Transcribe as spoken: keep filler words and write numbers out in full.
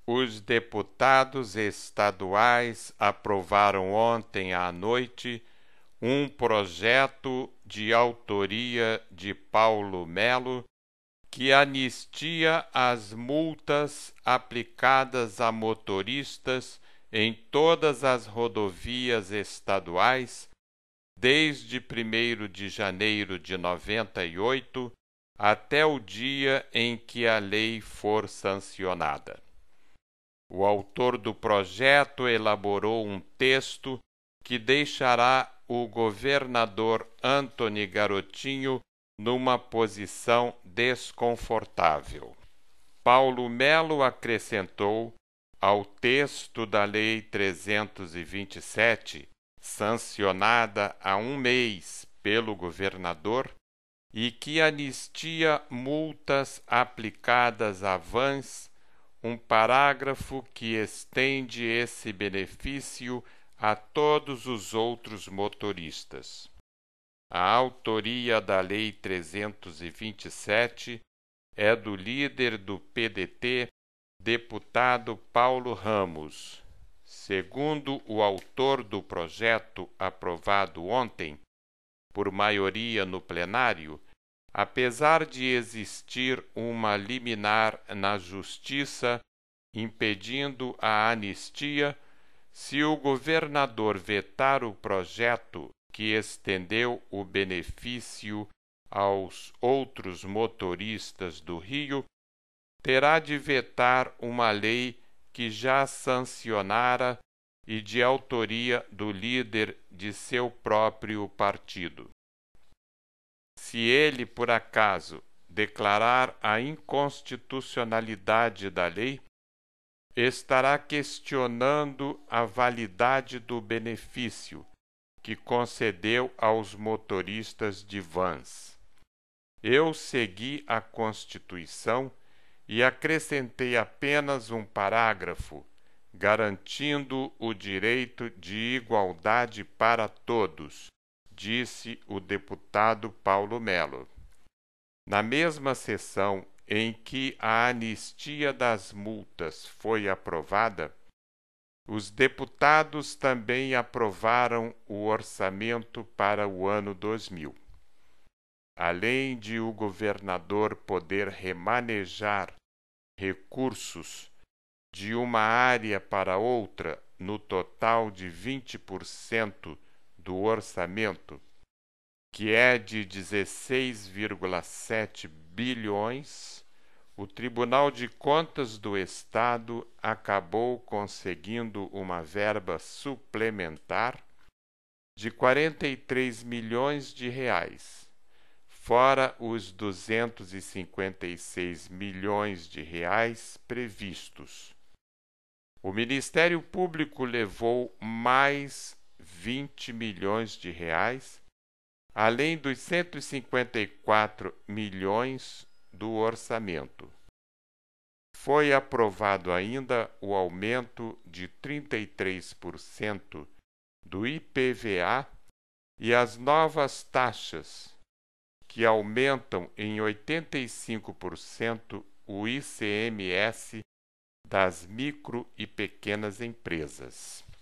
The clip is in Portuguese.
Os deputados estaduais aprovaram ontem à noite um projeto de autoria de Paulo Melo que anistia as multas aplicadas a motoristas em todas as rodovias estaduais desde primeiro de janeiro de noventa e oito até o dia em que a lei for sancionada. O autor do projeto elaborou um texto que deixará o governador Antony Garotinho numa posição desconfortável. Paulo Melo acrescentou ao texto da Lei trezentos e vinte e sete, sancionada há um mês pelo governador, e que anistia multas aplicadas a vans, um parágrafo que estende esse benefício a todos os outros motoristas. A autoria da Lei trezentos e vinte e sete é do líder do P D T, deputado Paulo Ramos. Segundo o autor do projeto aprovado ontem, por maioria no plenário, apesar de existir uma liminar na Justiça impedindo a anistia, se o governador vetar o projeto que estendeu o benefício aos outros motoristas do Rio, terá de vetar uma lei que já sancionara e de autoria do líder de seu próprio partido. Se ele, por acaso, declarar a inconstitucionalidade da lei, estará questionando a validade do benefício que concedeu aos motoristas de vans. Eu segui a Constituição e acrescentei apenas um parágrafo garantindo o direito de igualdade para todos, disse o deputado Paulo Melo. Na mesma sessão em que a anistia das multas foi aprovada, os deputados também aprovaram o orçamento para o ano dois mil. Além de o governador poder remanejar recursos de uma área para outra no total de vinte por cento do orçamento, que é de dezesseis vírgula sete bilhões, o Tribunal de Contas do Estado acabou conseguindo uma verba suplementar de quarenta e três milhões de reais, fora os duzentos e cinquenta e seis milhões de reais previstos. O Ministério Público levou mais vinte milhões de reais, além dos cento e cinquenta e quatro milhões do orçamento. Foi aprovado ainda o aumento de trinta e três por cento do I P V A e as novas taxas, que aumentam em oitenta e cinco por cento o I C M S das micro e pequenas empresas.